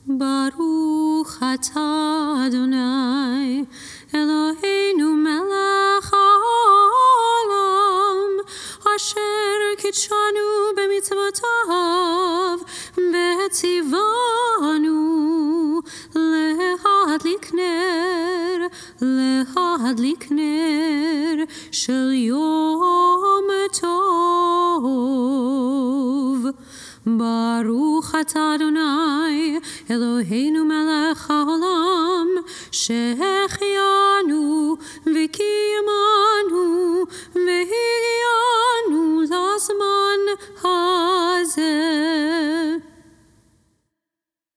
ברוך אתה אדוני אלוהינו מלך העולם אשר קידשנו במצוותיו וציוונו להדליק נר של יום טוב. ברוך אתה אדוני אלוהינו מלך העולם שהחיינו וקיימנו